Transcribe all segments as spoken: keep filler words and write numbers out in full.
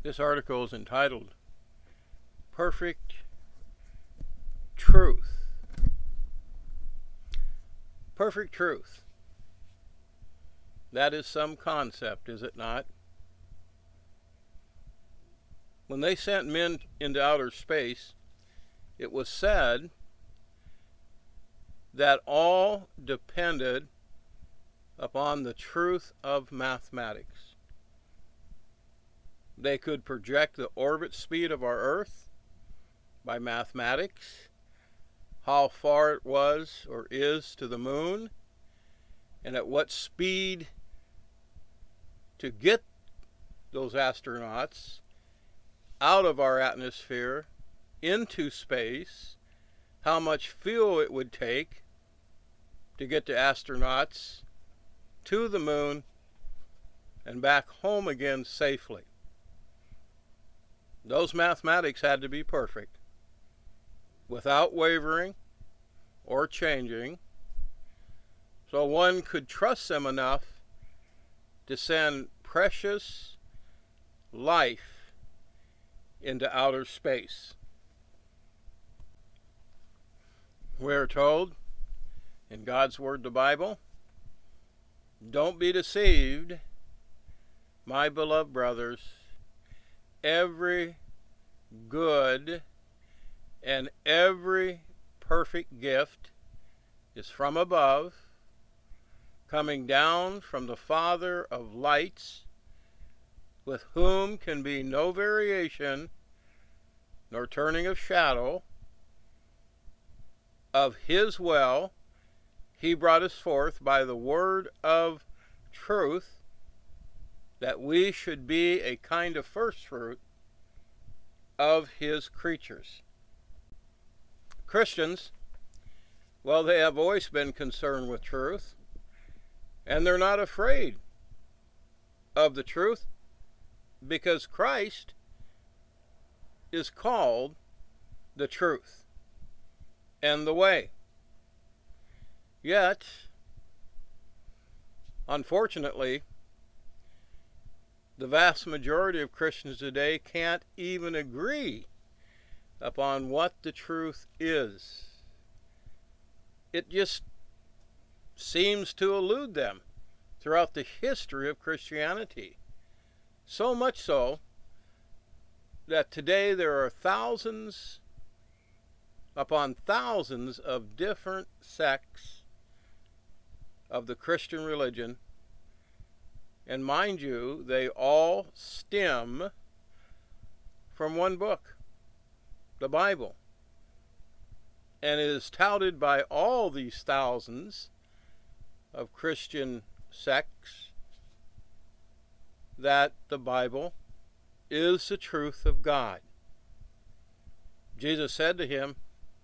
This article is entitled Perfect Truth. Perfect truth. That is some concept, is it not? When they sent men into outer space, it was said that all depended upon the truth of mathematics. They could project the orbit speed of our Earth by mathematics, how far it was or is to the moon, and at what speed to get those astronauts out of our atmosphere into space, how much fuel it would take to get the astronauts to the moon and back home again safely. Those mathematics had to be perfect, without wavering or changing, so one could trust them enough to send precious life into outer space. We're told in God's Word, the Bible, don't be deceived, my beloved brothers. Every good and every perfect gift is from above, coming down from the Father of lights, with whom can be no variation nor turning of shadow. Of his will he brought us forth by the word of truth, that we should be a kind of first fruit of his creatures. Christians, well, they have always been concerned with truth, and they're not afraid of the truth, because Christ is called the truth and the way. Yet, unfortunately, the vast majority of Christians today can't even agree upon what the truth is. It just seems to elude them throughout the history of Christianity. So much so that today there are thousands upon thousands of different sects of the Christian religion. And mind you, they all stem from one book, the Bible. And it is touted by all these thousands of Christian sects that the Bible is the truth of God. Jesus said to him,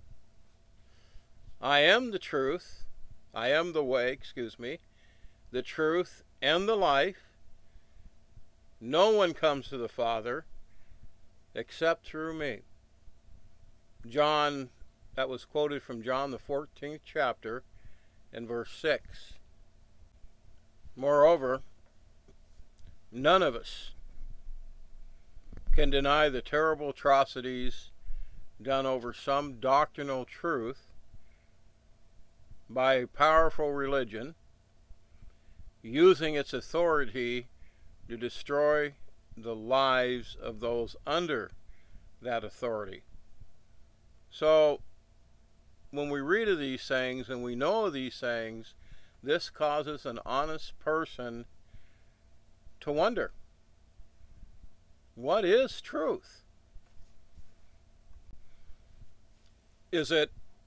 I am the truth, I am the way, excuse me, the truth and the life. No one comes to the Father except through me. John, that was quoted from John the fourteenth chapter and verse six. Moreover, none of us can deny the terrible atrocities done over some doctrinal truth by a powerful religion, using its authority to destroy the lives of those under that authority. So, when we read of these things and we know of these things, this causes an honest person to wonder, what is truth? Is it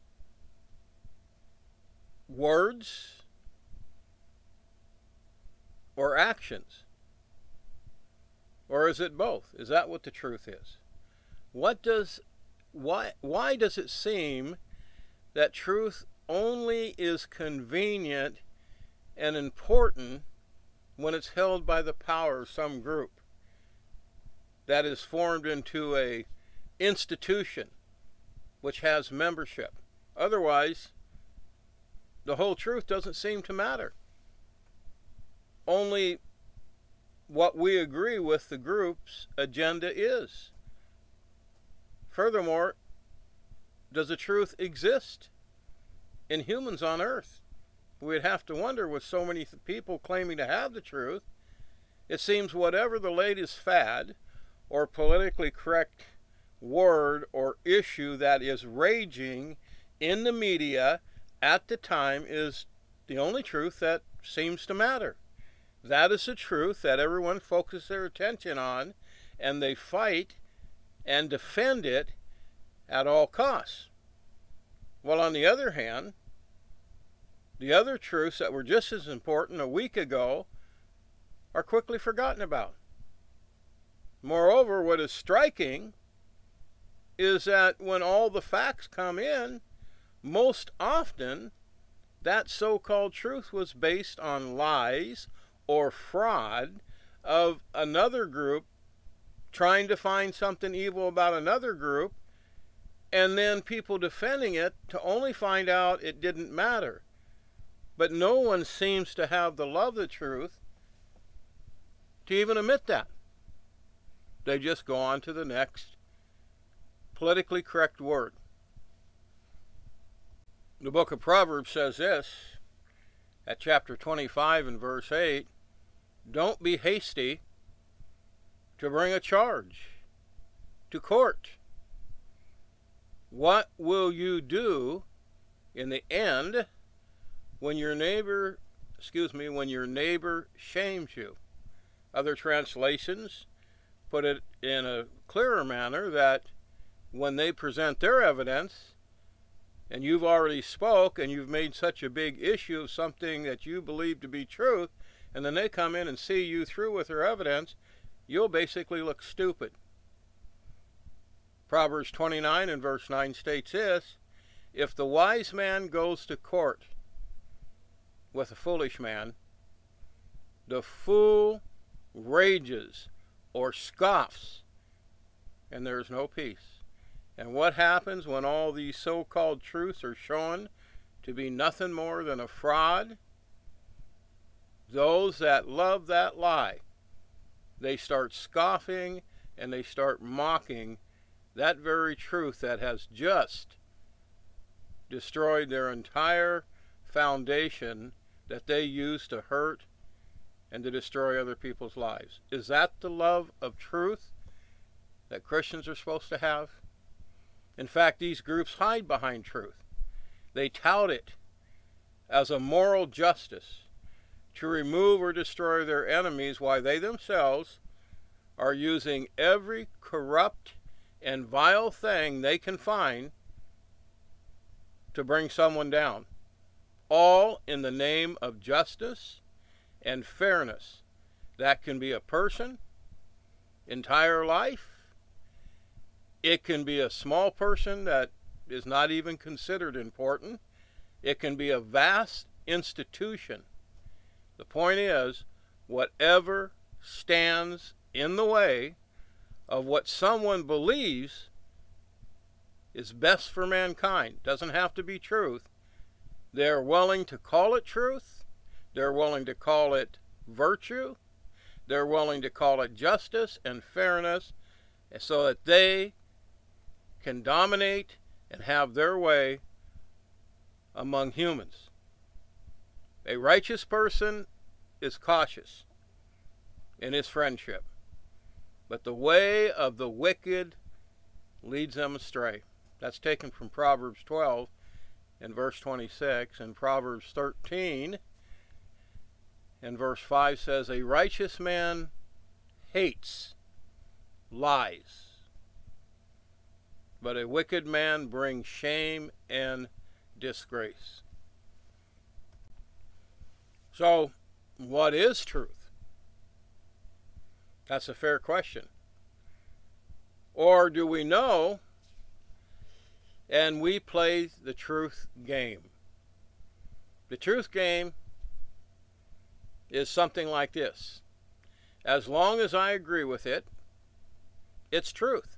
words or actions? Or is it both? Is that what the truth is? What does why why does it seem that truth only is convenient and important when it's held by the power of some group that is formed into a institution which has membership? Otherwise, the whole truth doesn't seem to matter. Only what we agree with the group's agenda is. Furthermore, does the truth exist in humans on earth? We'd have to wonder, with so many people claiming to have the truth, it seems whatever the latest fad or politically correct word or issue that is raging in the media at the time is the only truth that seems to matter. That is the truth that everyone focuses their attention on, and they fight and defend it at all costs. Well, on the other hand, the other truths that were just as important a week ago are quickly forgotten about. Moreover, what is striking is that when all the facts come in, most often that so-called truth was based on lies or fraud of another group trying to find something evil about another group, and then people defending it to only find out it didn't matter. But no one seems to have the love of the truth to even admit that. They just go on to the next politically correct word. The book of Proverbs says this, at chapter twenty-five and verse eight, don't be hasty to bring a charge to court. What will you do in the end when your neighbor, excuse me, when your neighbor shames you? Other translations put it in a clearer manner that when they present their evidence, and you've already spoke and you've made such a big issue of something that you believe to be truth, and then they come in and see you through with their evidence, you'll basically look stupid. Proverbs twenty-nine and verse nine states this, if the wise man goes to court with a foolish man, the fool rages or scoffs, and there is no peace. And what happens when all these so-called truths are shown to be nothing more than a fraud? Those that love that lie, they start scoffing and they start mocking that very truth that has just destroyed their entire foundation that they use to hurt and to destroy other people's lives. Is that the love of truth that Christians are supposed to have? In fact, these groups hide behind truth. They tout it as a moral justice to remove or destroy their enemies, while they themselves are using every corrupt and vile thing they can find to bring someone down, all in the name of justice and fairness. That can be a person, entire life. It can be a small person that is not even considered important. It can be a vast institution. The point is, whatever stands in the way of what someone believes is best for mankind, doesn't have to be truth. They're willing to call it truth. They're willing to call it virtue. They're willing to call it justice and fairness, so that they can dominate and have their way among humans. A righteous person is cautious in his friendship, but the way of the wicked leads them astray. That's taken from Proverbs twelve and verse twenty-six, and Proverbs thirteen and verse five says, a righteous man hates lies, but a wicked man brings shame and disgrace. So, what is truth? That's a fair question. Or do we know and we play the truth game? The truth game is something like this. As long as I agree with it, it's truth.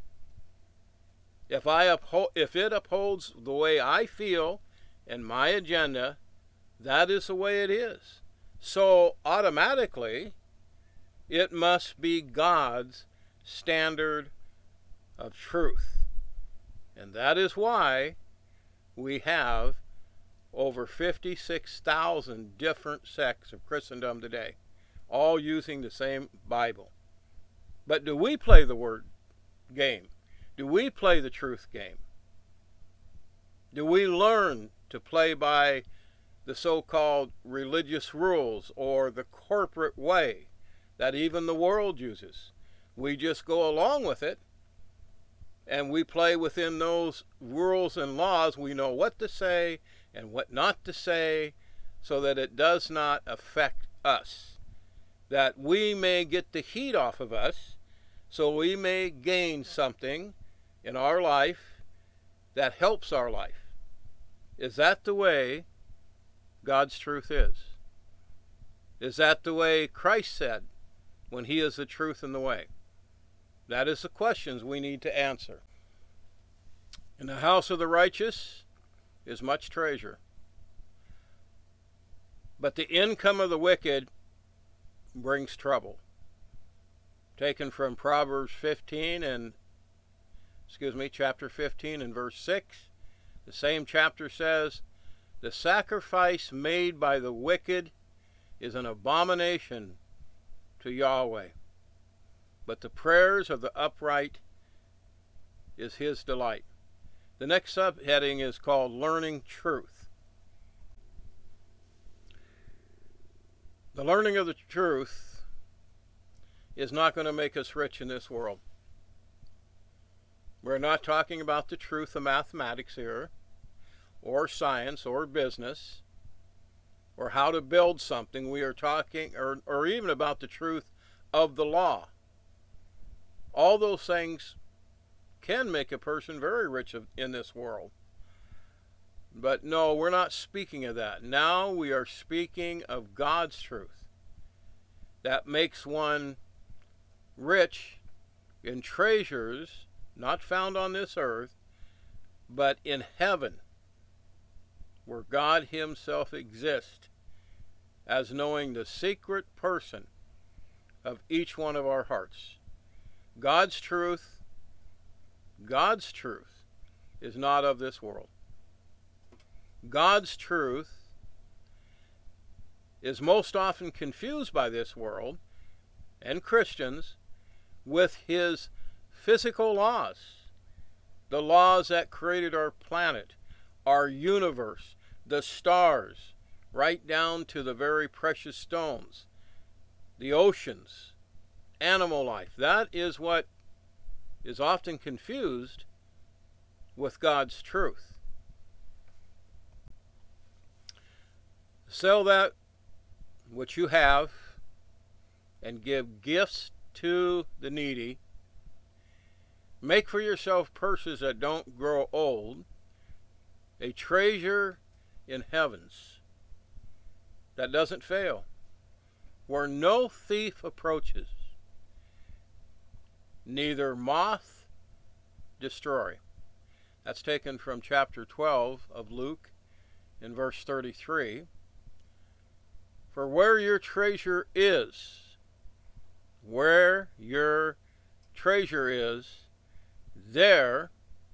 If I uphold, if it upholds the way I feel and my agenda, that is the way it is. So automatically, It must be God's standard of truth. And that is why we have over fifty-six thousand different sects of Christendom today, all using the same Bible. But do we play the word game? Do we play the truth game? Do we learn to play by the so-called religious rules or the corporate way that even the world uses? We just go along with it, and we play within those rules and laws. We know what to say and what not to say so that it does not affect us, that we may get the heat off of us, so we may gain something in our life that helps our life. Is that the way God's truth is? Is that the way Christ said when he is the truth and the way? That is the questions we need to answer. In the house of the righteous is much treasure, but the income of the wicked brings trouble. Taken from Proverbs fifteen and, excuse me, chapter fifteen and verse six. The same chapter says, "The sacrifice made by the wicked is an abomination to Yahweh, but the prayers of the upright is his delight." The next subheading is called Learning Truth. The learning of the truth is not going to make us rich in this world. We're not talking about the truth of mathematics here, or science, or business, or how to build something. We are talking, or, or even about the truth of the law. All those things can make a person very rich in this world. But no, we're not speaking of that. Now we are speaking of God's truth that makes one rich in treasures not found on this earth, but in heaven, where God himself exists, as knowing the secret person of each one of our hearts. God's truth God's truth is not of this world. God's truth is most often confused by this world and Christians with his physical laws, the laws that created our planet, our universe, the stars, right down to the very precious stones, the oceans, animal life. That is what is often confused with God's truth. Sell that which you have and give gifts to the needy. Make for yourself purses that don't grow old, a treasure in heavens that doesn't fail, where no thief approaches, neither moth destroy. That's taken from chapter twelve of Luke in verse thirty-three. For where your treasure is, where your treasure is, there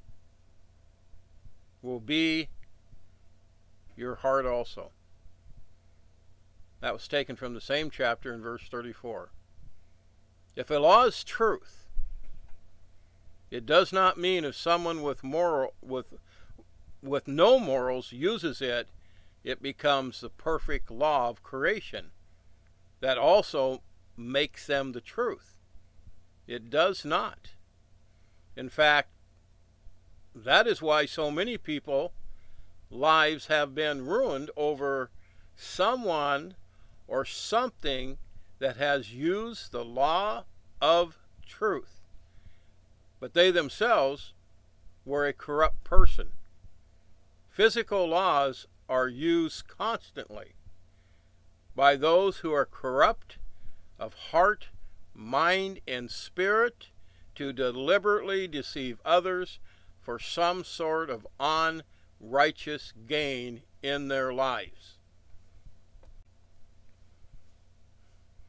will be your heart also. That was taken from the same chapter in verse thirty-four. If a law is truth, it does not mean if someone with moral with with no morals uses it, it becomes the perfect law of creation that also makes them the truth. It does not. In fact, that is why so many people lives have been ruined over someone or something that has used the law of truth, but they themselves were a corrupt person. Physical laws are used constantly by those who are corrupt of heart, mind, and spirit to deliberately deceive others for some sort of unrighteous gain in their lives.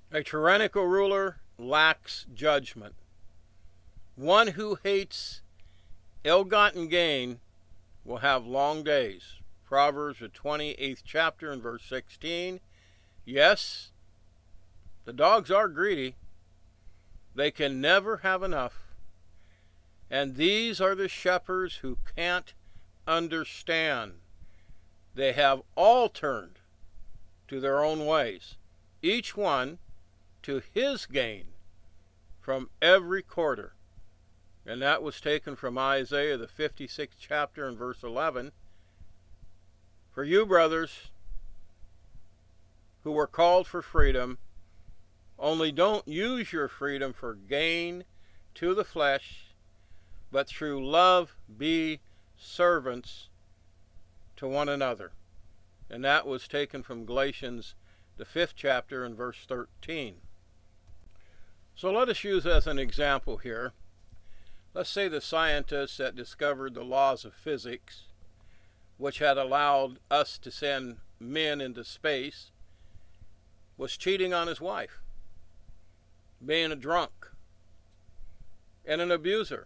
A tyrannical ruler lacks judgment. One who hates ill-gotten gain will have long days. Proverbs, the twenty-eighth chapter and verse sixteen. Yes, the dogs are greedy. They can never have enough. And these are the shepherds who can't understand. They have all turned to their own ways, each one to his gain from every quarter. And that was taken from Isaiah, the fifty-sixth chapter and verse eleven. For you, brothers, who were called for freedom, only don't use your freedom for gain to the flesh, but through love be servants to one another. And that was taken from Galatians, the fifth chapter and verse thirteen. So let us use as an example here, let's say the scientist that discovered the laws of physics, which had allowed us to send men into space, was cheating on his wife, being a drunk, and an abuser.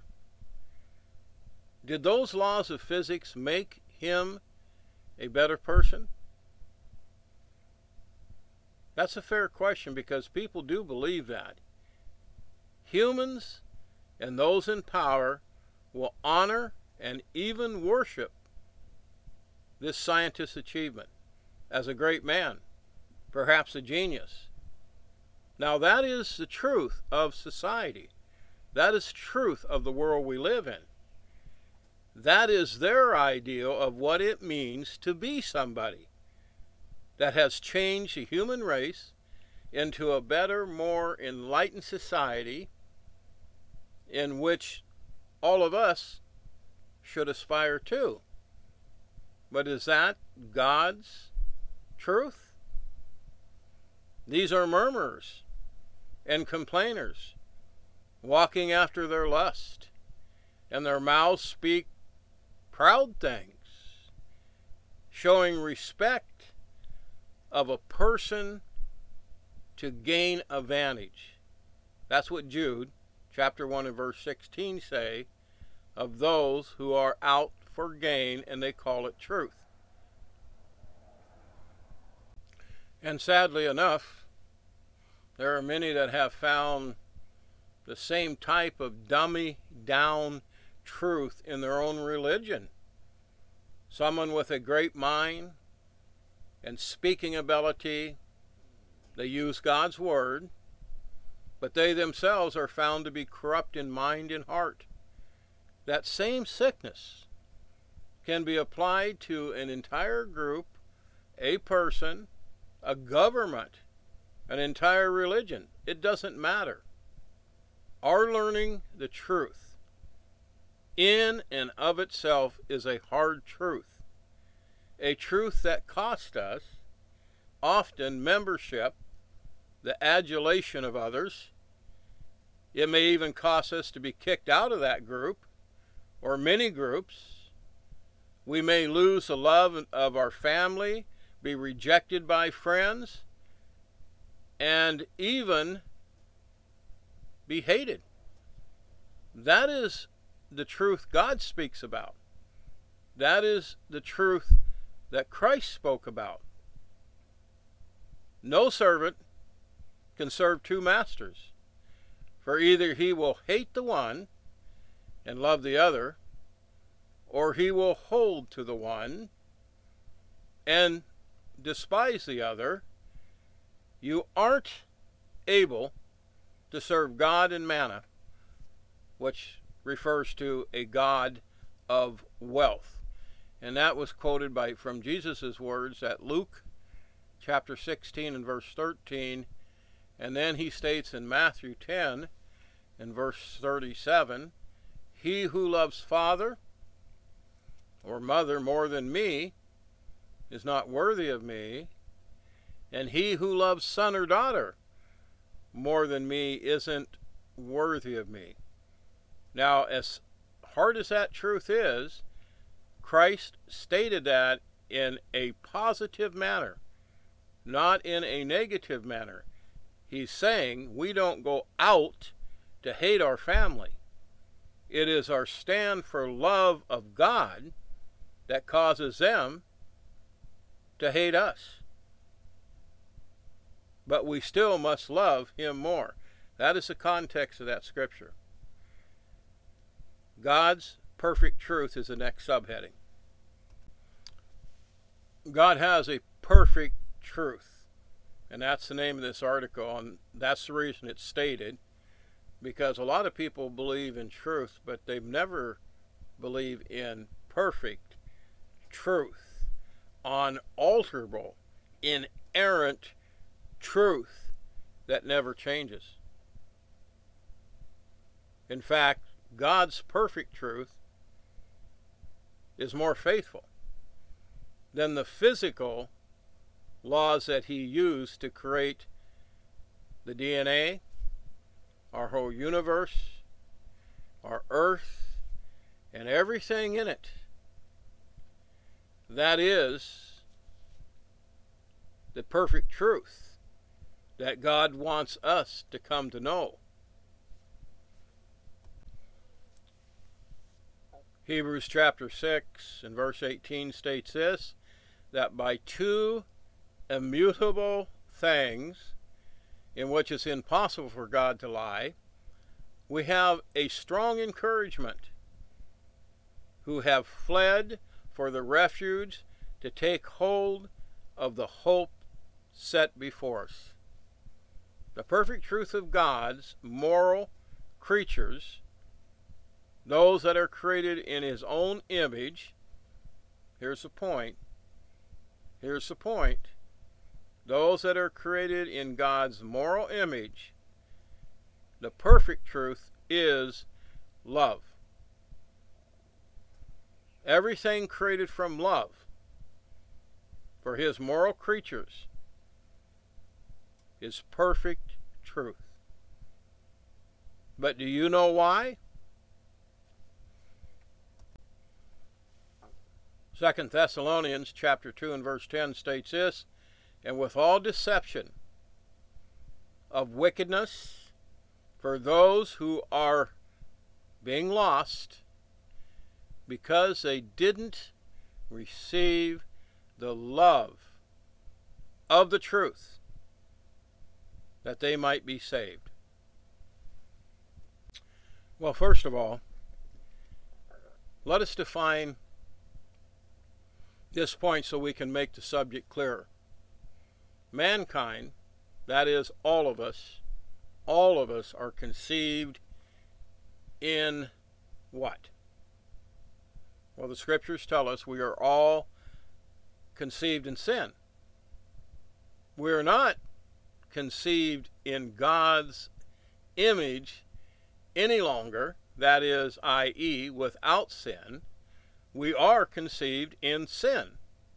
Did those laws of physics make him a better person? That's a fair question, because people do believe that. Humans and those in power will honor and even worship this scientist's achievement as a great man, perhaps a genius. Now that is the truth of society. That is truth of the world we live in. That is their ideal of what it means to be somebody that has changed the human race into a better, more enlightened society in which all of us should aspire to. But is that God's truth? These are murmurers and complainers, walking after their lust, and their mouths speak proud things, showing respect of a person to gain advantage. That's what Jude chapter one and verse sixteen say of those who are out for gain, and they call it truth. And sadly enough, there are many that have found the same type of dummy down truth in their own religion. Someone with a great mind and speaking ability, they use God's word, but they themselves are found to be corrupt in mind and heart. That same sickness can be applied to an entire group, a person, a government, an entire religion. It doesn't matter. Our learning the truth in and of itself is a hard truth. A truth that cost us often membership, the adulation of others. It may even cost us to be kicked out of that group or many groups. We may lose the love of our family, be rejected by friends, and even be hated. That is the truth God speaks about. That is the truth that Christ spoke about. No servant can serve two masters, for either he will hate the one and love the other, or he will hold to the one and despise the other. You aren't able to serve God and mammon, which refers to a god of wealth. And that was quoted by from Jesus' words at Luke chapter sixteen and verse thirteen. And then he states in Matthew ten and verse thirty-seven, he who loves father or mother more than me is not worthy of me, and he who loves son or daughter more than me isn't worthy of me. Now, as hard as that truth is, Christ stated that in a positive manner, not in a negative manner. He's saying we don't go out to hate our family. It is our stand for love of God that causes them to hate us. But we still must love him more. That is the context of that scripture. God's perfect truth is the next subheading. God has a perfect truth. And that's the name of this article, and that's the reason it's stated. Because a lot of people believe in truth, but they've never believed in perfect truth, unalterable, inerrant truth that never changes. In fact, God's perfect truth is more faithful than the physical laws that he used to create the D N A, our whole universe, our earth, and everything in it. That is the perfect truth that God wants us to come to know. Hebrews chapter six and verse eighteen states this, that by two immutable things, in which it's impossible for God to lie, we have a strong encouragement, who have fled for the refuge to take hold of the hope set before us. The perfect truth of God's moral creatures, those that are created in his own image. Here's the point. Here's the point. Those that are created in God's moral image, the perfect truth is love. Everything created from love for his moral creatures is perfect truth. But do you know why? Second Thessalonians chapter two and verse ten states this, and with all deception of wickedness for those who are being lost, because they didn't receive the love of the truth, that they might be saved. Well, first of all, let us define this point so we can make the subject clearer. Mankind, that is all of us, all of us are conceived in what? Well, the scriptures tell us we are all conceived in sin. We are not conceived in God's image any longer, that is, that is, without sin. We are conceived in sin,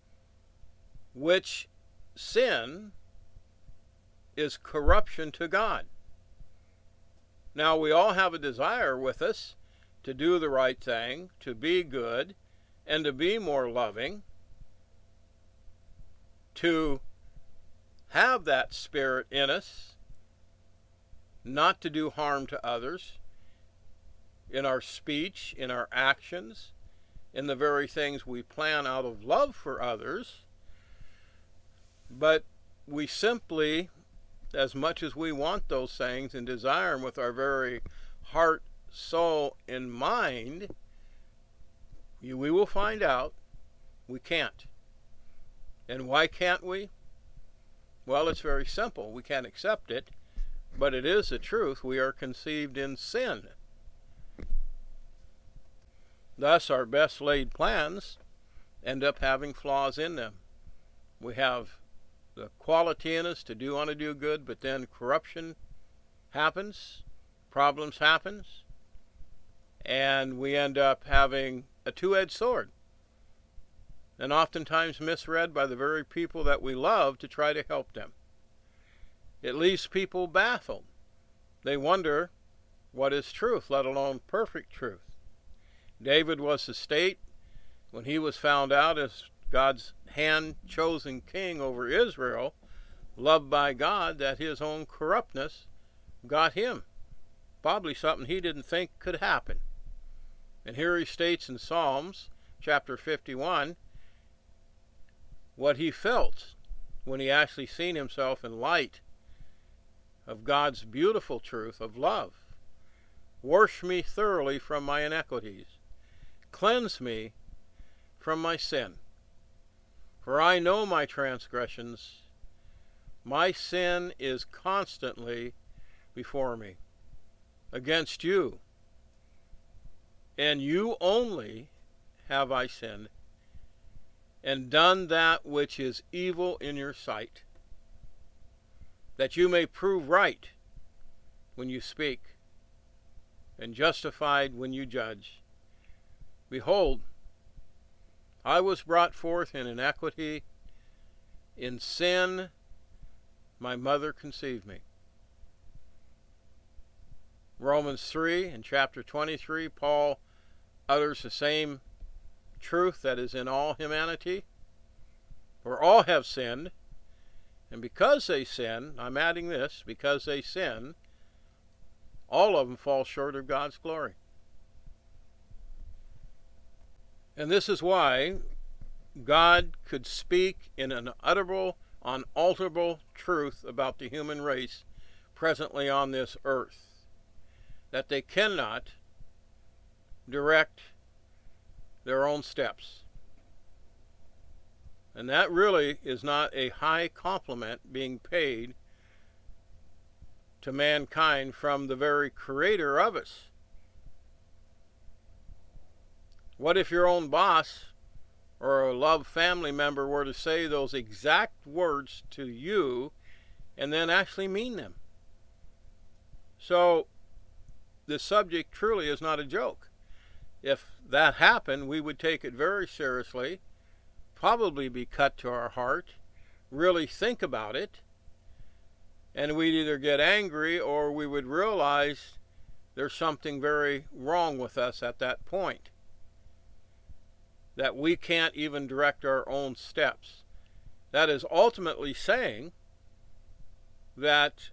which sin is corruption to God. Now, we all have a desire with us to do the right thing, to be good, and to be more loving, to have that spirit in us, not to do harm to others, in our speech, in our actions, in the very things we plan out of love for others. But we simply, as much as we want those things and desire them with our very heart, soul, and mind, we will find out we can't. And why can't we? Well, it's very simple. We can't accept it, but it is the truth. We are conceived in sin. Thus, our best laid plans end up having flaws in them. We have the quality in us to do want to do good, but then corruption happens, problems happens, and we end up having a two-edged sword, and oftentimes misread by the very people that we love to try to help them. It leaves people baffled. They wonder what is truth, let alone perfect truth. David was the state when he was found out as God's hand-chosen king over Israel loved by God that his own corruptness got him. Probably something he didn't think could happen. And here he states in Psalms chapter fifty-one what he felt when he actually seen himself in light of God's beautiful truth of love. Wash me thoroughly from my iniquities. Cleanse me from my sin. For I know my transgressions. My sin is constantly before me. Against you, and you only, have I sinned, and done that which is evil in your sight, that you may prove right when you speak, and justified when you judge. Behold, I was brought forth in iniquity, in sin my mother conceived me. Romans three and chapter twenty-three, Paul utters the same truth that is in all humanity. For all have sinned, and because they sin, I'm adding this, because they sin, all of them fall short of God's glory. And this is why God could speak in an unutterable, unalterable truth about the human race presently on this earth, that they cannot direct their own steps. And that really is not a high compliment being paid to mankind from the very creator of us. What if your own boss or a loved family member were to say those exact words to you and then actually mean them? So this subject truly is not a joke. If that happened, we would take it very seriously, probably be cut to our heart, really think about it, and we'd either get angry or we would realize there's something very wrong with us at that point, that we can't even direct our own steps. That is ultimately saying that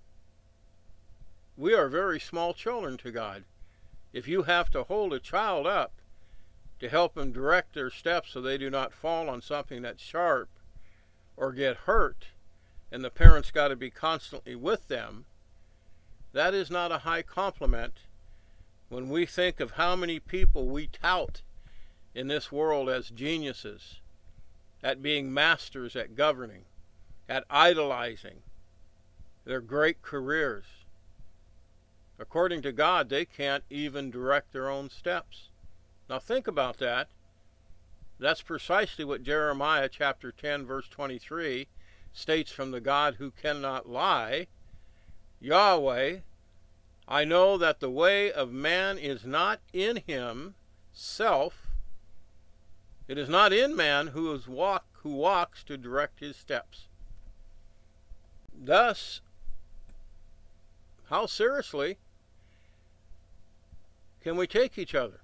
we are very small children to God. If you have to hold a child up to help them direct their steps so they do not fall on something that's sharp or get hurt, and the parents got to be constantly with them, that is not a high compliment when we think of how many people we tout in this world as geniuses, at being masters at governing, at idolizing their great careers. According to God, they can't even direct their own steps. Now think about that. That's precisely what Jeremiah chapter ten verse twenty-three states from the God who cannot lie. Yahweh, I know that the way of man is not in himself. It is not in man who is walk who walks to direct his steps. Thus, how seriously can we take each other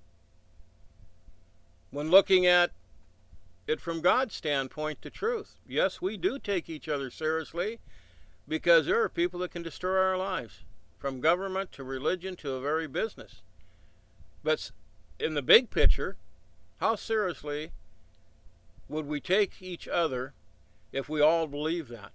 when looking at it from God's standpoint, the truth? Yes, we do take each other seriously, because there are people that can destroy our lives, from government to religion to a very business. But in the big picture, how seriously would we take each other if we all believe that?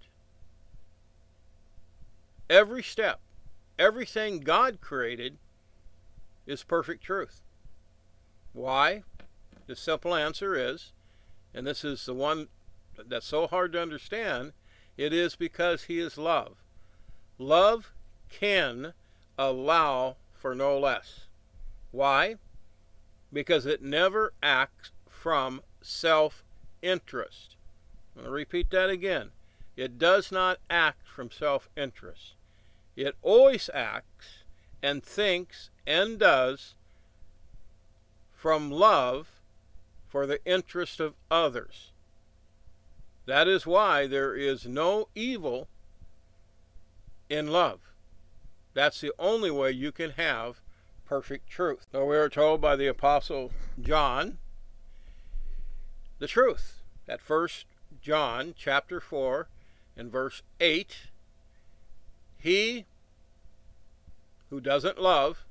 Every step, everything God created is perfect truth. Why? The simple answer is, and this is the one that's so hard to understand, it is because he is love. Love can allow for no less. Why? Because it never acts from self-interest. I'm going to repeat that again. It does not act from self-interest. It always acts and thinks and does from love for the interest of others. That is why there is no evil in love. That's the only way you can have perfect truth. So we are told by the Apostle John the truth. At First John chapter four in verse eight, he who doesn't love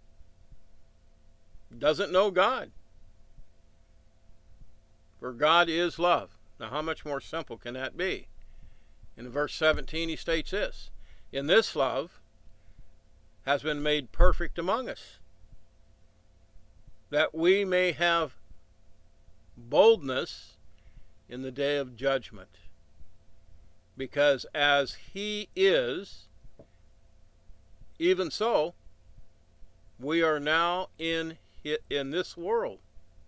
doesn't know God. For God is love. Now, how much more simple can that be? In verse seventeen, he states this: in this love has been made perfect among us, that we may have boldness in the day of judgment. Because as he is, even so, we are now in, in this world.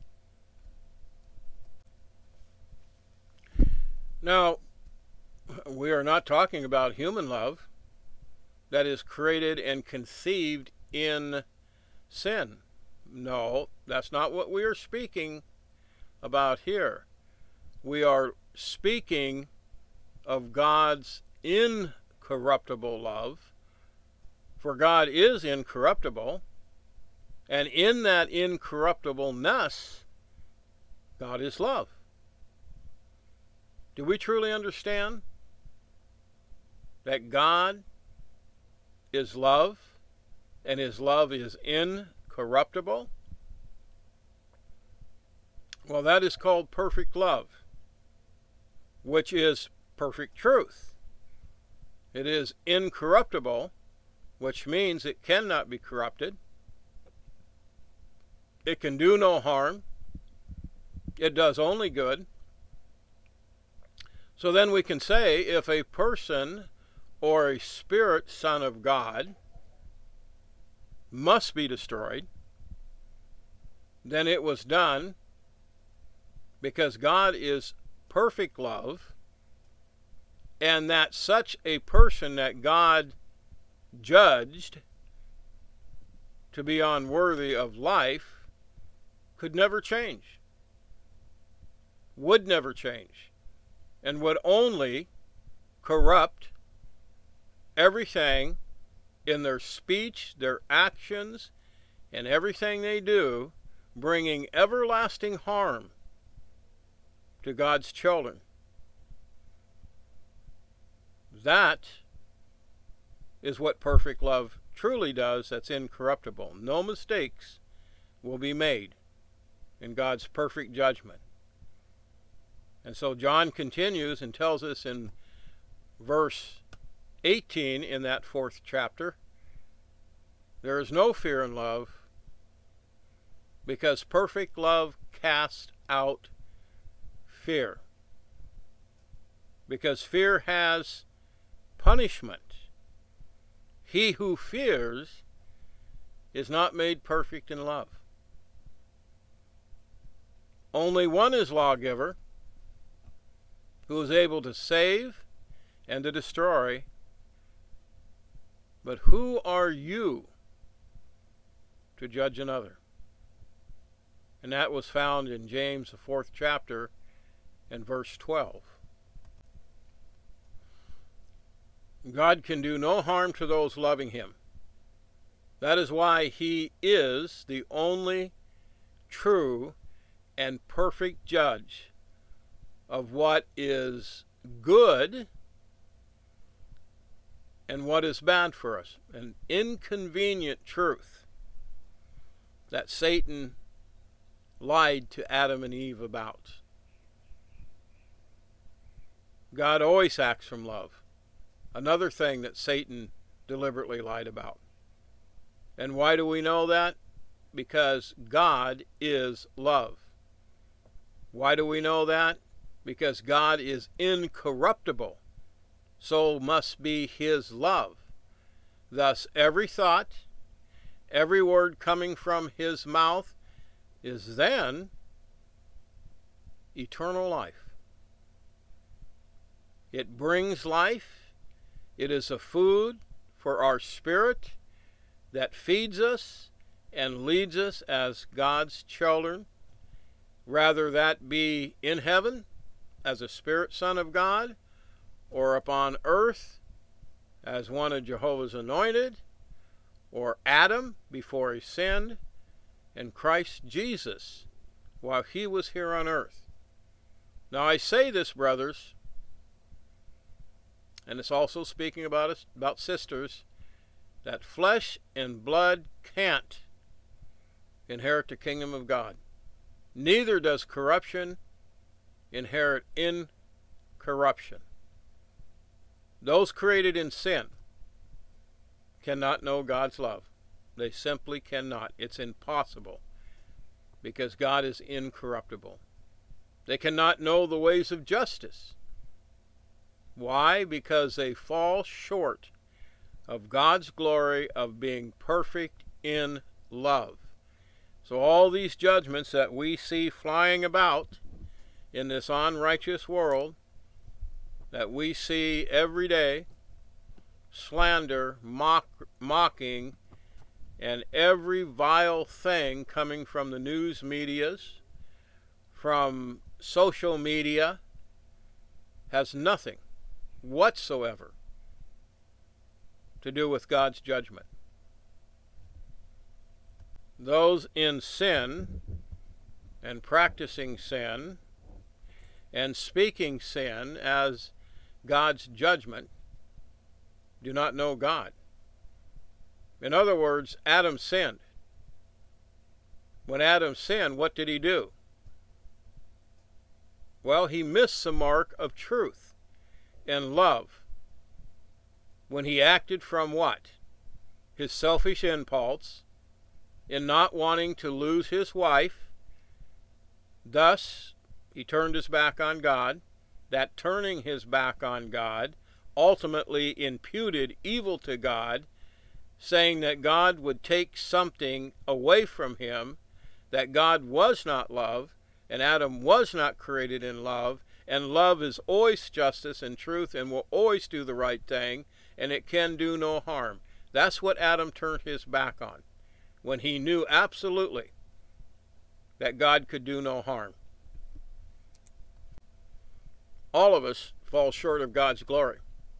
Now, we are not talking about human love that is created and conceived in sin. No, that's not what we are speaking about here. We are speaking of God's incorruptible love, for God is incorruptible, and in that incorruptibleness, God is love. Do we truly understand that God is love, and his love is incorruptible? Well, that is called perfect love, which is perfect truth. It is incorruptible, which means it cannot be corrupted. It can do no harm. It does only good. So then we can say, if a person or a spirit son of God must be destroyed, then it was done because God is perfect love, and that such a person that God judged to be unworthy of life could never change, would never change, and would only corrupt everything in their speech, their actions, and everything they do, bringing everlasting harm to God's children. That is what perfect love truly does, that's incorruptible. No mistakes will be made in God's perfect judgment. And so John continues and tells us in verse eighteen in that fourth chapter, there is no fear in love, because perfect love casts out fear. Because fear has punishment. He who fears is not made perfect in love. Only one is lawgiver, who is able to save and to destroy. But who are you to judge another? And that was found in James, the fourth chapter, and verse twelve. God can do no harm to those loving him. That is why he is the only true and perfect judge of what is good and what is bad for us. An inconvenient truth that Satan lied to Adam and Eve about. God always acts from love. Another thing that Satan deliberately lied about. And why do we know that? Because God is love. Why do we know that? Because God is incorruptible. So must be his love. Thus, every thought, every word coming from his mouth is then eternal life. It brings life. It is a food for our spirit that feeds us and leads us as God's children, rather that be in heaven as a spirit son of God, or upon earth as one of Jehovah's anointed, or Adam before he sinned, and Christ Jesus while he was here on earth. Now I say this, brothers, and it's also speaking about us, about sisters, that flesh and blood can't inherit the kingdom of God. Neither does corruption inherit incorruption. Those created in sin cannot know God's love. They simply cannot. It's impossible, because God is incorruptible. They cannot know the ways of justice. Why? Because they fall short of God's glory of being perfect in love. So all these judgments that we see flying about in this unrighteous world, that we see every day, slander, mock, mocking, and every vile thing coming from the news medias, from social media, has nothing whatsoever to do with God's judgment. Those in sin and practicing sin and speaking sin as God's judgment do not know God. In other words, Adam sinned. When Adam sinned, what did he do? Well, he missed the mark of truth and love when he acted from what? His selfish impulse in not wanting to lose his wife. Thus, he turned his back on God. That turning his back on God ultimately imputed evil to God, saying that God would take something away from him, that God was not love, and Adam was not created in love, and love is always justice and truth and will always do the right thing, and it can do no harm. That's what Adam turned his back on, when he knew absolutely that God could do no harm. All of us fall short of God's glory.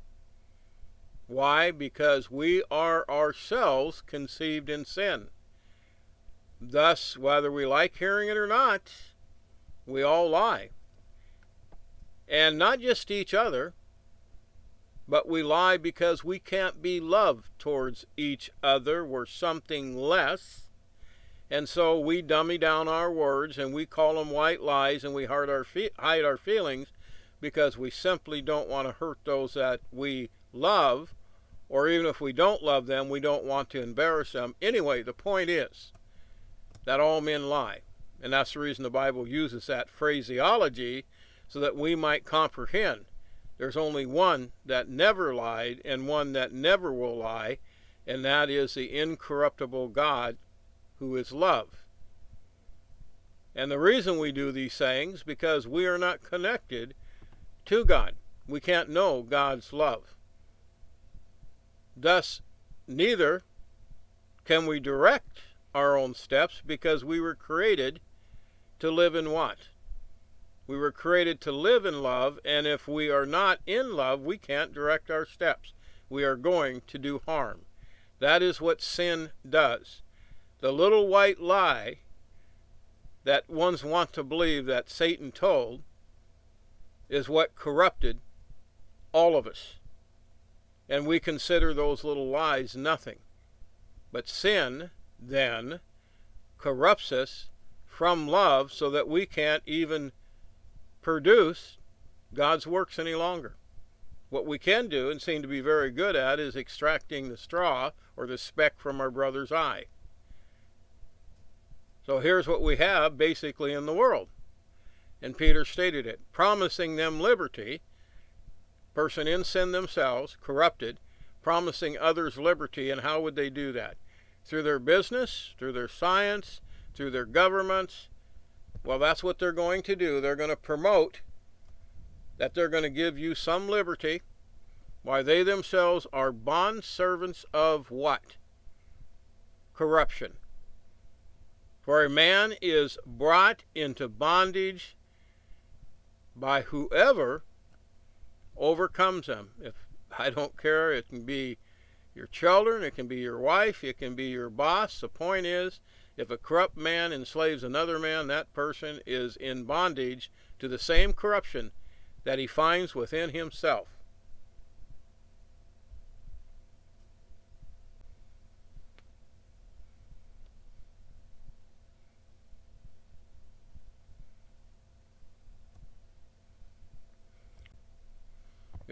Why? Because we are ourselves conceived in sin. Thus, whether we like hearing it or not, we all lie. And not just each other, but we lie because we can't be loved towards each other. We're something less. And so we dummy down our words and we call them white lies, and we hide our, fe- hide our feelings because we simply don't want to hurt those that we love, or even if we don't love them, we don't want to embarrass them. Anyway, the point is that all men lie. And that's the reason the Bible uses that phraseology, so that we might comprehend there's only one that never lied and one that never will lie, and that is the incorruptible God who is love. And the reason we do these things, because we are not connected to God. We can't know God's love. Thus, neither can we direct our own steps, because we were created to live in what? We were created to live in love, and if we are not in love, we can't direct our steps. We are going to do harm. That is what sin does. The little white lie that ones want to believe that Satan told is what corrupted all of us. And we consider those little lies nothing. But sin, then, corrupts us from love, so that we can't even produce God's works any longer. What we can do, and seem to be very good at, is extracting the straw or the speck from our brother's eye. So here's what we have basically in the world. And Peter stated it, promising them liberty, person in sin themselves, corrupted, promising others liberty. And how would they do that? Through their business, through their science, through their governments. Well, that's what they're going to do. They're going to promote that they're going to give you some liberty, while they themselves are bond servants of what? Corruption. For a man is brought into bondage by whoever overcomes them. If I don't care, it can be your children, it can be your wife, it can be your boss. The point is, if a corrupt man enslaves another man, that person is in bondage to the same corruption that he finds within himself.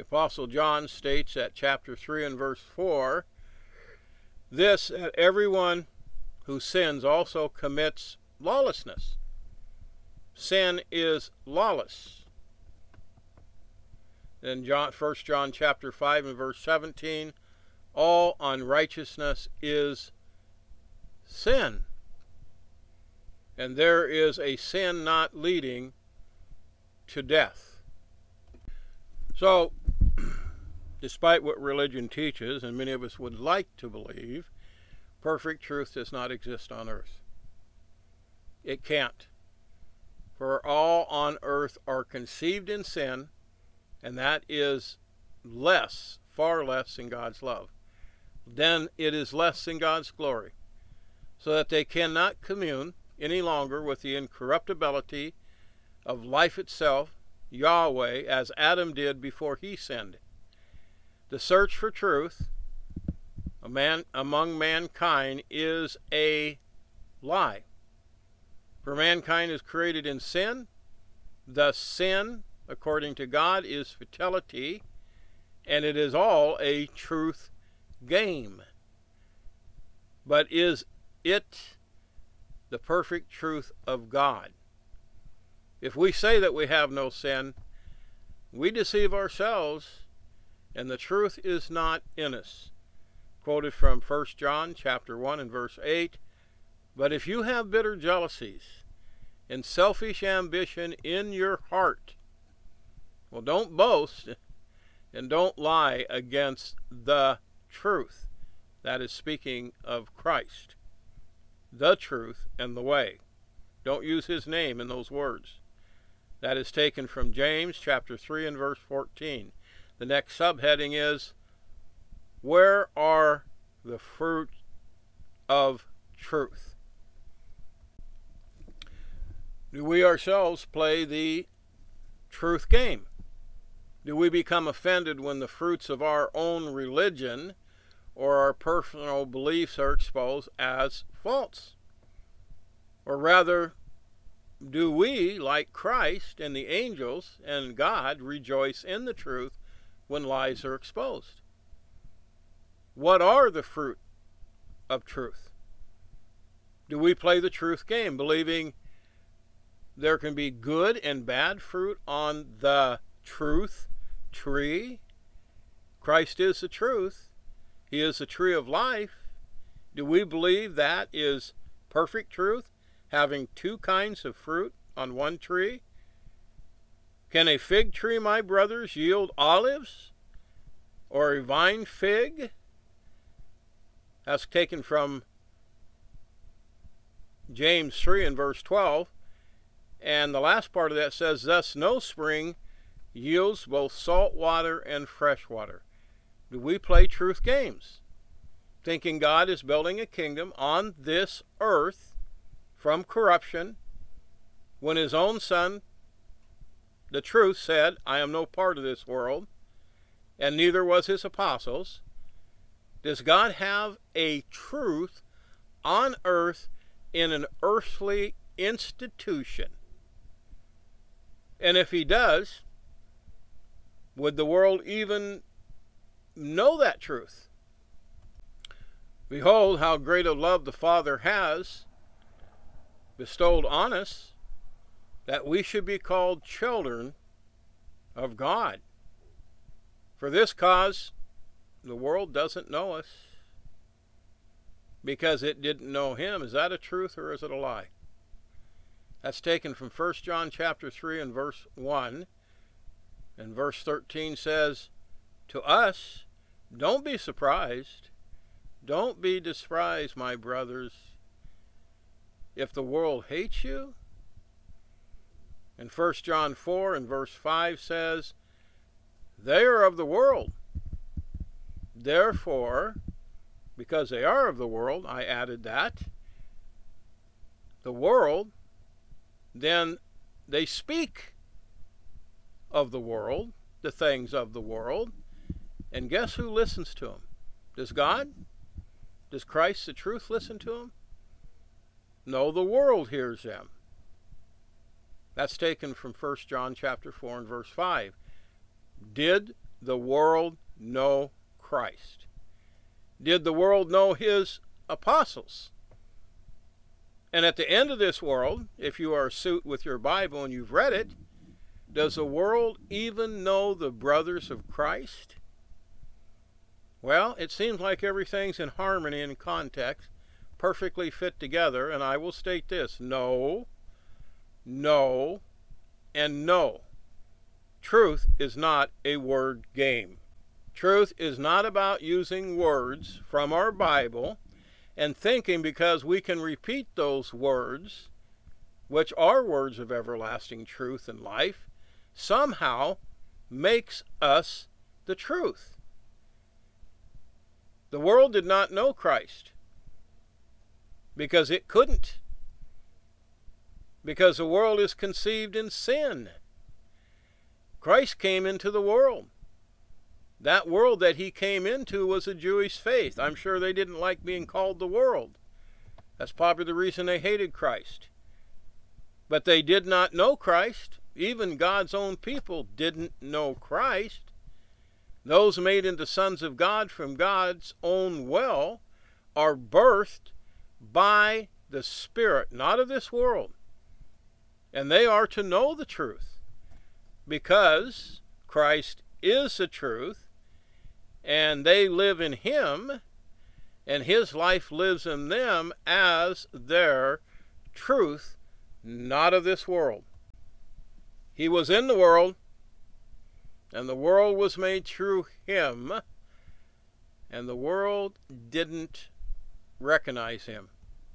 Apostle John states at chapter three and verse four, this, that everyone who sins also commits lawlessness. Sin is lawless. In John, First John chapter five and verse seventeen, all unrighteousness is sin. And there is a sin not leading to death. So, despite what religion teaches, and many of us would like to believe, perfect truth does not exist on earth. It can't. For all on earth are conceived in sin, and that is less, far less in God's love. Then it is less in God's glory, so that they cannot commune any longer with the incorruptibility of life itself, Yahweh, as Adam did before he sinned. The search for truth a man, among mankind is a lie. For mankind is created in sin, thus sin, according to God, is futility, and it is all a truth game. But is it the perfect truth of God? If we say that we have no sin, we deceive ourselves, and the truth is not in us. Quoted from First John chapter one and verse eight, but if you have bitter jealousies and selfish ambition in your heart, well, don't boast and don't lie against the truth. That is speaking of Christ, the truth and the way. Don't use his name in those words. That is taken from James chapter three and verse fourteen. The next subheading is, where are the fruit of truth? Do we ourselves play the truth game? Do we become offended when the fruits of our own religion or our personal beliefs are exposed as false? Or rather, do we, like Christ and the angels and God, rejoice in the truth when lies are exposed? What are the fruit of truth? Do we play the truth game, believing there can be good and bad fruit on the truth tree? Christ is the truth. He is the tree of life. Do we believe that is perfect truth, having two kinds of fruit on one tree? Can a fig tree, my brothers, yield olives, or a vine fig? That's taken from James three and verse twelve. And the last part of that says, thus no spring yields both salt water and fresh water. Do we play truth games, thinking God is building a kingdom on this earth from corruption, when his own son, the truth, said, I am no part of this world, and neither was his apostles? Does God have a truth on earth in an earthly institution? And if he does, would the world even know that truth? Behold, how great a love the Father has bestowed on us, that we should be called children of God. For this cause, the world doesn't know us, because it didn't know him. Is that a truth or is it a lie? That's taken from First John chapter three and verse one. And verse thirteen says, to us, don't be surprised, don't be despised, my brothers, if the world hates you. And First John four and verse five says, they are of the world. Therefore, because they are of the world, I added that, the world, then they speak of the world, the things of the world, and guess who listens to them? Does God? Does Christ the truth listen to them? No, the world hears them. That's taken from First John chapter four and verse five. Did the world know Christ? Did the world know his apostles? And at the end of this world, if you are a suit with your Bible and you've read it, does the world even know the brothers of Christ? Well, it seems like everything's in harmony and context, perfectly fit together, and I will state this: no, no, and no. Truth is not a word game. Truth is not about using words from our Bible and thinking because we can repeat those words, which are words of everlasting truth and life, somehow makes us the truth. The world did not know Christ because it couldn't. Because the world is conceived in sin. Christ came into the world. That world that he came into was a Jewish faith. I'm sure they didn't like being called the world. That's probably the reason they hated Christ. But they did not know Christ. Even God's own people didn't know Christ. Those made into sons of God from God's own will are birthed by the Spirit, not of this world. And they are to know the truth, because Christ is the truth, and they live in him, and his life lives in them as their truth, not of this world. He was in the world, and the world was made through him, and the world didn't recognize him.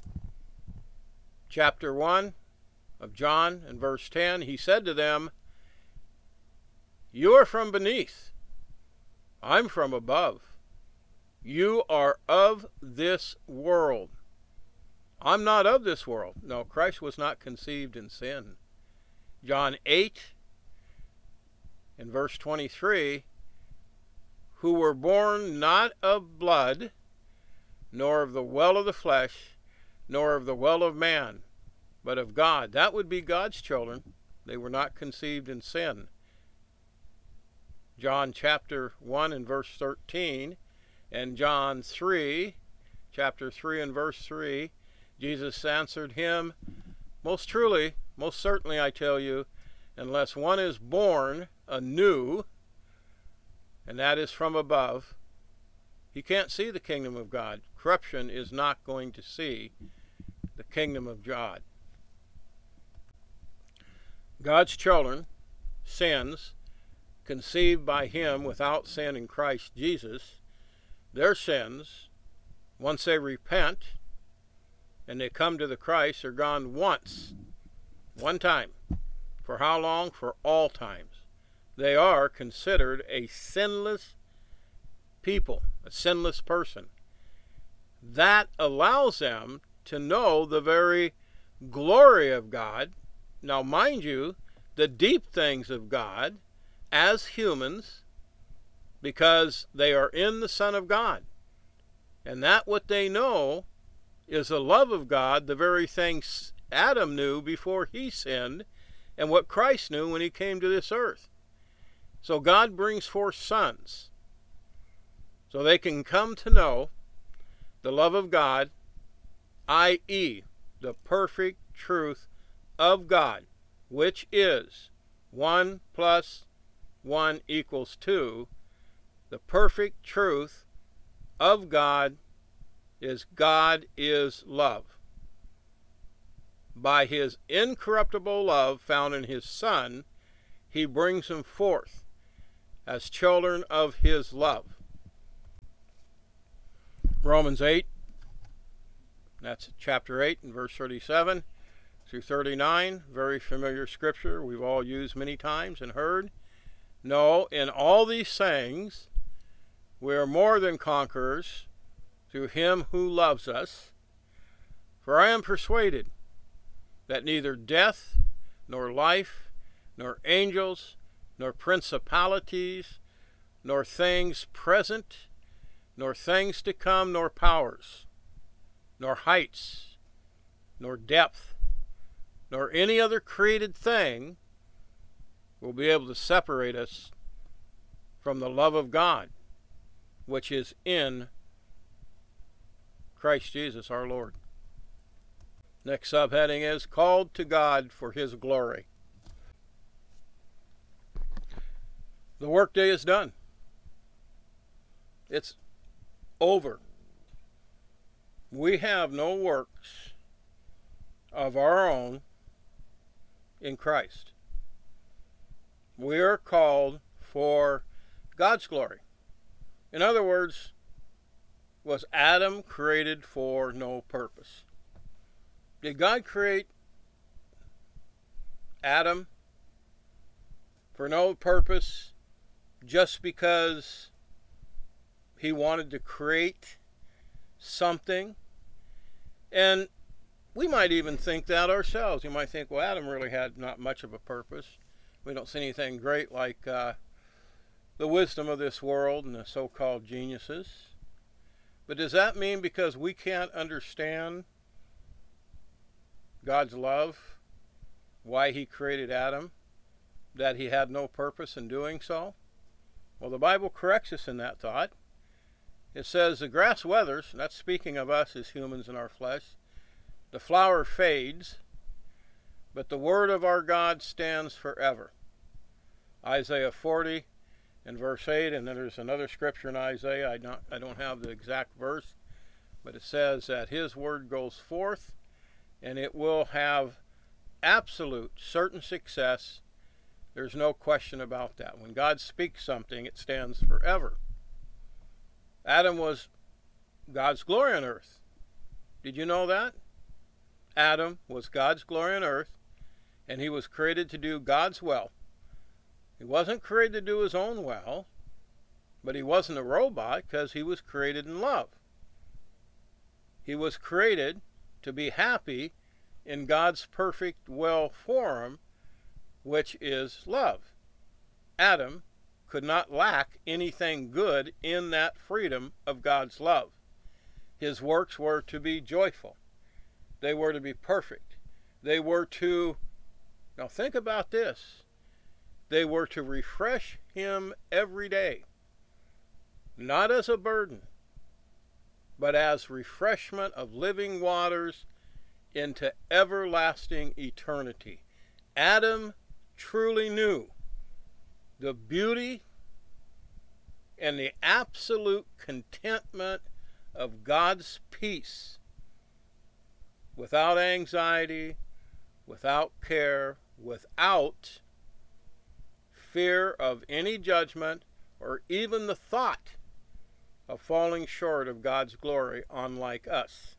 Chapter one of John and verse ten, he said to them, "You are from beneath, I'm from above. You are of this world. I'm not of this world." No, Christ was not conceived in sin. John eight, in verse twenty-three, "Who were born not of blood, nor of the will of the flesh, nor of the will of man, but of God." That would be God's children. They were not conceived in sin. John chapter one and verse thirteen, and John three, chapter three and verse three, Jesus answered him, "Most truly, most certainly I tell you, unless one is born anew," and that is from above, he can't see the kingdom of God. Corruption is not going to see the kingdom of God. God's children, sins, conceived by him without sin in Christ Jesus, their sins, once they repent and they come to the Christ, are gone once, one time. For how long? For all times. They are considered a sinless people, a sinless person. That allows them to know the very glory of God. Now, mind you, the deep things of God as humans, because they are in the Son of God. And that what they know is the love of God, the very things Adam knew before he sinned, and what Christ knew when he came to this earth. So God brings forth sons, so they can come to know the love of God, that is, the perfect truth of God, which is one plus one equals two. The perfect truth of God is God is love. By his incorruptible love found in his Son, he brings them forth as children of his love. Romans eight, that's chapter eight and verse thirty-seven through thirty-nine, very familiar scripture we've all used many times and heard. "No, in all these things we are more than conquerors through him who loves us. For I am persuaded that neither death, nor life, nor angels, nor principalities, nor things present, nor things to come, nor powers, nor heights, nor depth, nor any other created thing will be able to separate us from the love of God, which is in Christ Jesus our Lord. Next subheading is called to God for His glory. The workday is done. It's over. We have no works of our own in Christ. We are called for God's glory. In other words, was Adam created for no purpose? Did God create Adam for no purpose just because He wanted to create something? And we might even think that ourselves. You might think, well, Adam really had not much of a purpose. We don't see anything great like uh, the wisdom of this world and the so-called geniuses. But does that mean because we can't understand God's love, why He created Adam, that He had no purpose in doing so? Well, the Bible corrects us in that thought. It says, the grass withers, and that's speaking of us as humans in our flesh. The flower fades, but the word of our God stands forever. Isaiah forty and verse eight, and then there's another scripture in Isaiah. I don't, I don't have the exact verse, but it says that His word goes forth, and it will have absolute, certain success. There's no question about that. When God speaks something, it stands forever. Adam was God's glory on earth. Did you know that? Adam was God's glory on earth, and he was created to do God's will. He wasn't created to do his own will, but he wasn't a robot because he was created in love. He was created to be happy in God's perfect will for him, which is love. Adam could not lack anything good in that freedom of God's love. His works were to be joyful. They were to be perfect. They were to, now think about this, they were to refresh him every day, not as a burden, but as refreshment of living waters into everlasting eternity. Adam truly knew the beauty and the absolute contentment of God's peace, without anxiety, without care, without fear of any judgment or even the thought of falling short of God's glory, unlike us.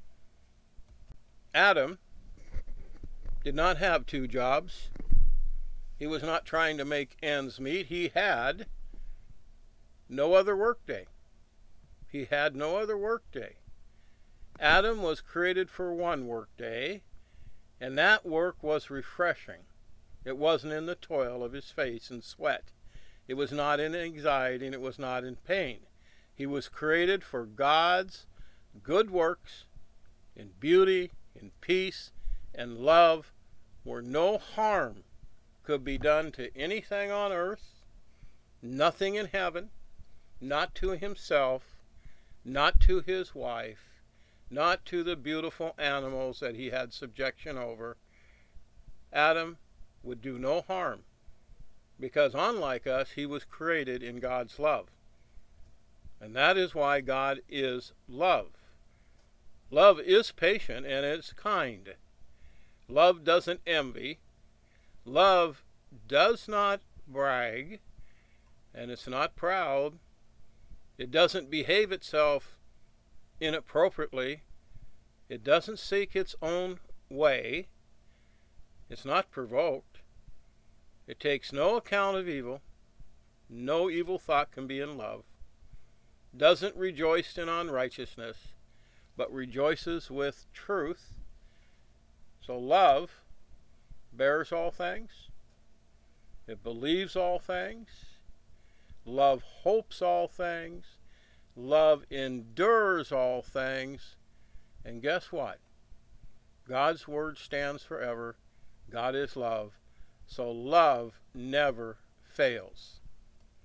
Adam did not have two jobs. He was not trying to make ends meet. He had no other workday. He had no other workday. Adam was created for one workday, and that work was refreshing. It wasn't in the toil of his face and sweat. It was not in anxiety, and it was not in pain. He was created for God's good works in beauty, in peace, and love, where no harm could be done to anything on earth, nothing in heaven, not to himself, not to his wife, not to the beautiful animals that he had subjection over. Adam would do no harm, because unlike us, he was created in God's love. And that is why God is love. Love is patient and it's kind. Love doesn't envy. Love does not brag, and it's not proud. It doesn't behave itself inappropriately. It doesn't seek its own way. It's not provoked. It takes no account of evil. No evil thought can be in love. Doesn't rejoice in unrighteousness, but rejoices with truth. So love bears all things. It believes all things. Love hopes all things. Love endures all things. And guess what? God's word stands forever. God is love. So love never fails.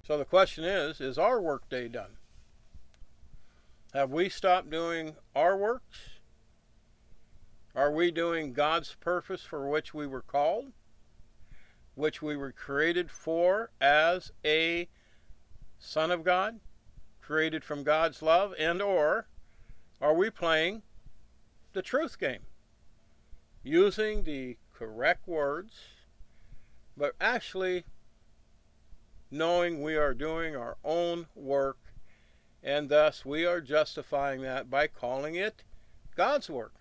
So the question is, is our workday done? Have we stopped doing our works? Are we doing God's purpose for which we were called, which we were created for as a son of God, created from God's love, and or are we playing the truth game, using the correct words, but actually knowing we are doing our own work, and thus we are justifying that by calling it God's work?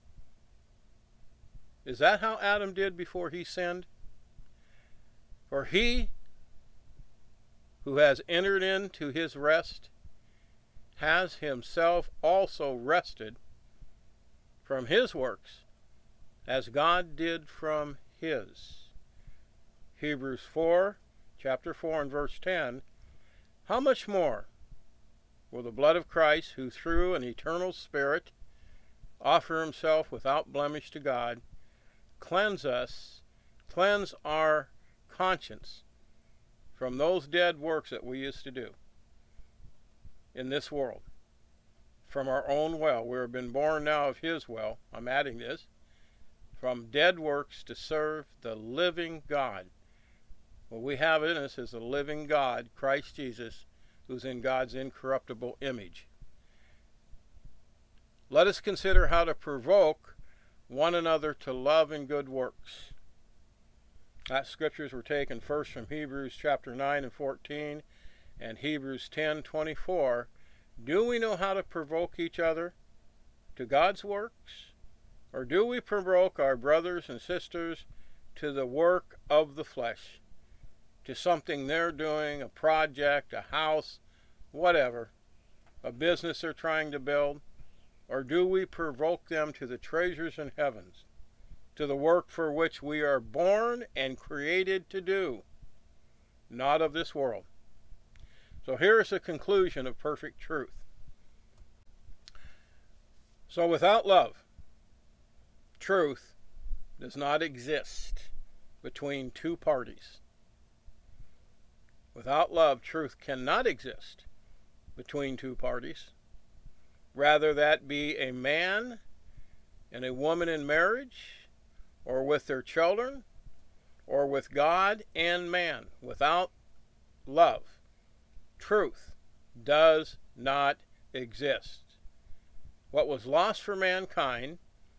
Is that how Adam did before he sinned? For he who has entered into his rest has himself also rested from his works, as God did from his. Hebrews four, chapter four and verse ten, how much more will the blood of Christ, who through an eternal Spirit offer himself without blemish to God, cleanse us, cleanse our conscience from those dead works that we used to do in this world, from our own well. We have been born now of his well. I'm adding this. From dead works to serve the living God. What we have in us is a living God, Christ Jesus, who's in God's incorruptible image. Let us consider how to provoke one another to love and good works. That scriptures were taken first from Hebrews chapter nine and fourteen and Hebrews ten twenty-four. Do we know how to provoke each other to God's works? Or do we provoke our brothers and sisters to the work of the flesh, to something they're doing, a project, a house, whatever, a business they're trying to build? Or do we provoke them to the treasures in heavens, to the work for which we are born and created to do, not of this world? So here is the conclusion of perfect truth. So without love, truth does not exist between two parties. Without love, truth cannot exist between two parties. Rather that be a man and a woman in marriage, or with their children, or with God and man. Without love, truth does not exist. What was lost for mankind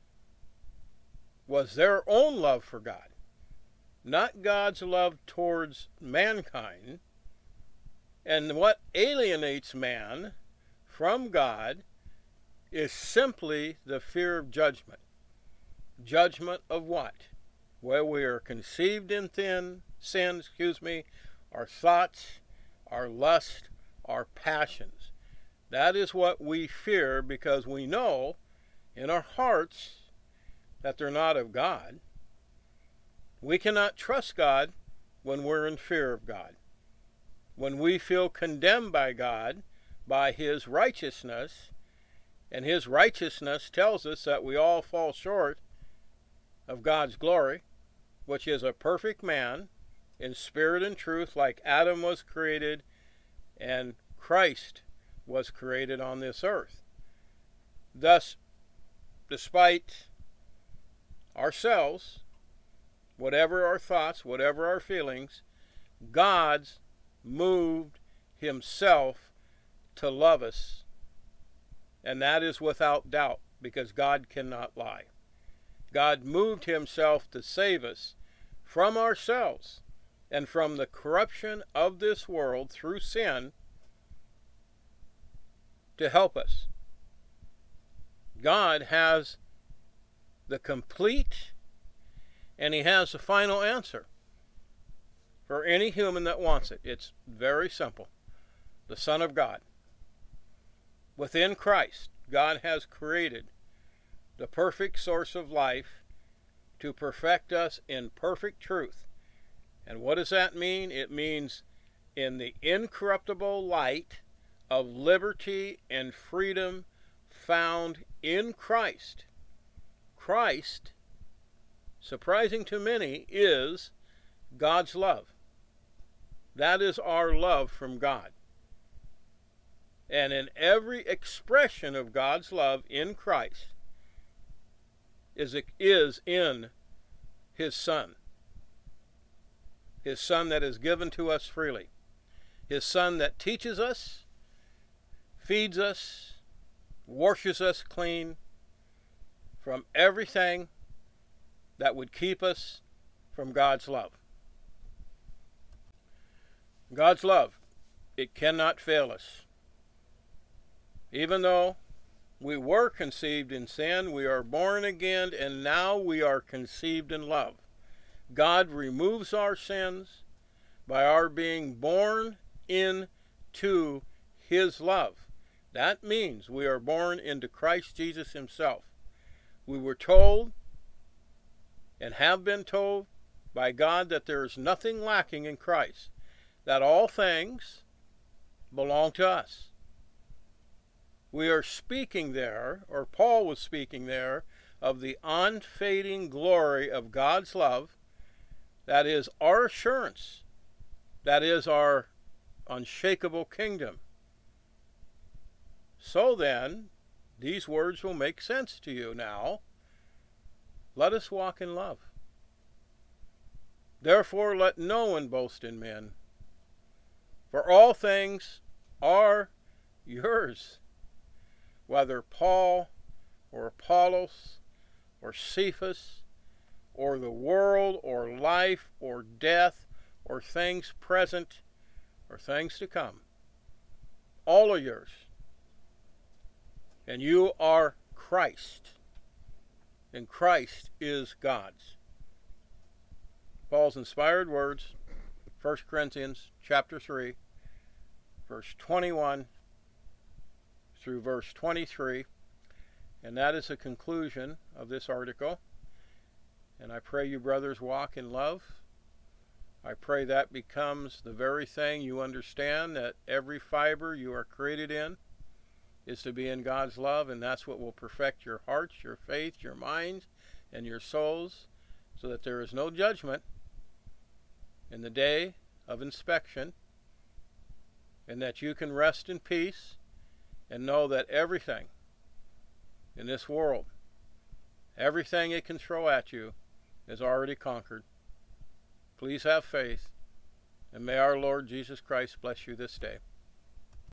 was their own love for God, not God's love towards mankind. And what alienates man from God is simply the fear of judgment. Judgment of what? Well, we are conceived in thin, sin, excuse me, our thoughts, our lust, our passions. That is what we fear, because we know in our hearts that they're not of God. We cannot trust God when we're in fear of God. When we feel condemned by God, by his righteousness, and his righteousness tells us that we all fall short of God's glory, which is a perfect man in spirit and truth, like Adam was created and Christ was created on this earth. Thus, despite ourselves, whatever our thoughts, whatever our feelings, God's moved himself to love us. And that is without doubt, because God cannot lie. God moved himself to save us from ourselves and from the corruption of this world through sin, to help us. God has the complete and he has the final answer for any human that wants it. It's very simple. The Son of God. Within Christ, God has created the perfect source of life to perfect us in perfect truth. And what does that mean? It means in the incorruptible light of liberty and freedom found in Christ. Christ, surprising to many, is God's love. That is our love from God. And in every expression of God's love in Christ is, is in His Son. His Son that is given to us freely. His Son that teaches us, feeds us, washes us clean from everything that would keep us from God's love. God's love, it cannot fail us. Even though we were conceived in sin, we are born again, and now we are conceived in love. God removes our sins by our being born into His love. That means we are born into Christ Jesus Himself. We were told and have been told by God that there is nothing lacking in Christ, that all things belong to us. We are speaking there, or Paul was speaking there, of the unfading glory of God's love. That is our assurance. That is our unshakable kingdom. So then, these words will make sense to you now. Let us walk in love. Therefore, let no one boast in men, for all things are yours. Whether Paul or Apollos or Cephas or the world or life or death or things present or things to come, all are yours. And you are Christ, and Christ is God's. Paul's inspired words, First Corinthians chapter three, verse twenty-one through verse twenty-three, and that is the conclusion of this article. And I pray you brothers walk in love. I pray that becomes the very thing you understand, that every fiber you are created in is to be in God's love, and that's what will perfect your hearts, your faith, your minds, and your souls, so that there is no judgment in the day of inspection, and that you can rest in peace and know that everything in this world, everything it can throw at you, is already conquered. Please have faith, and may our Lord Jesus Christ bless you this day.